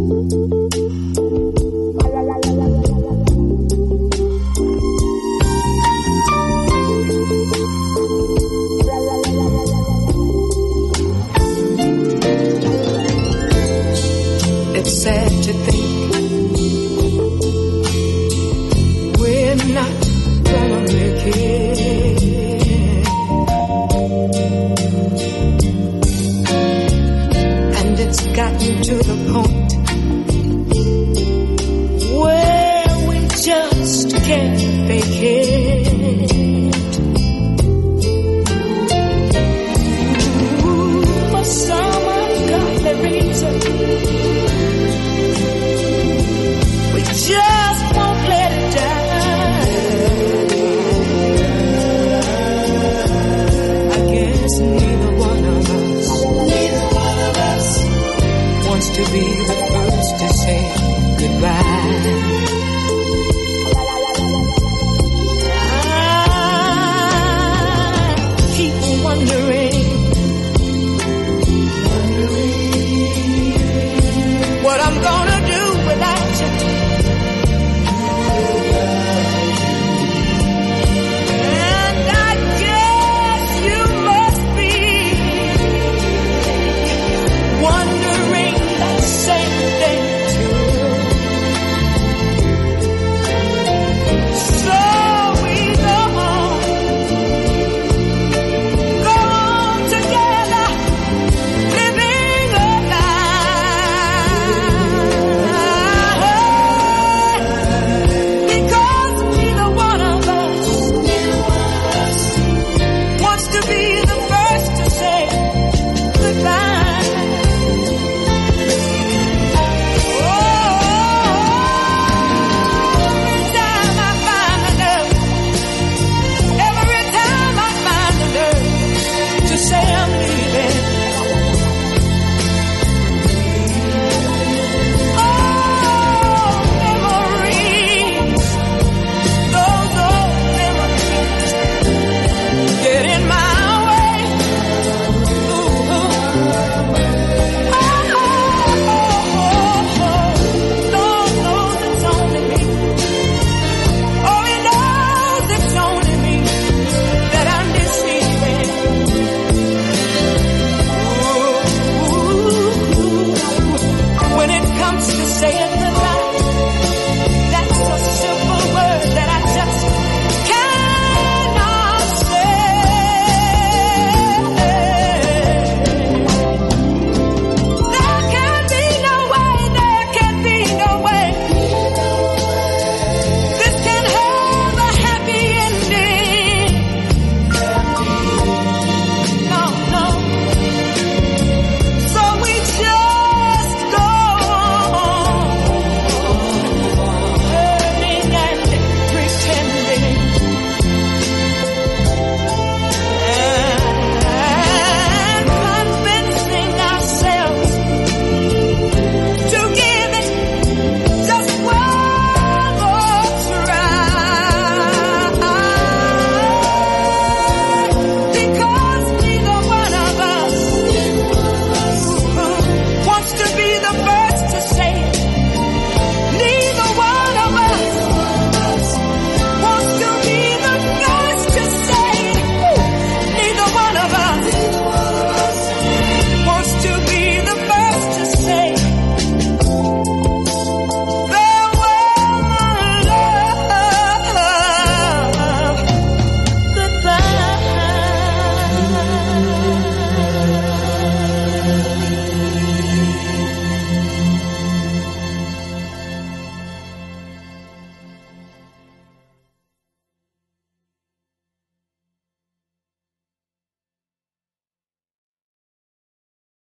It's sad to think we're not gonna make it. And it's gotten to the point where we just can't fake it. For some ungodly reason, just won't let it die. I guess neither one of us wants to be the first to say goodbye. I keep wondering what I'm gonna do without you. When it comes to saying goodbye,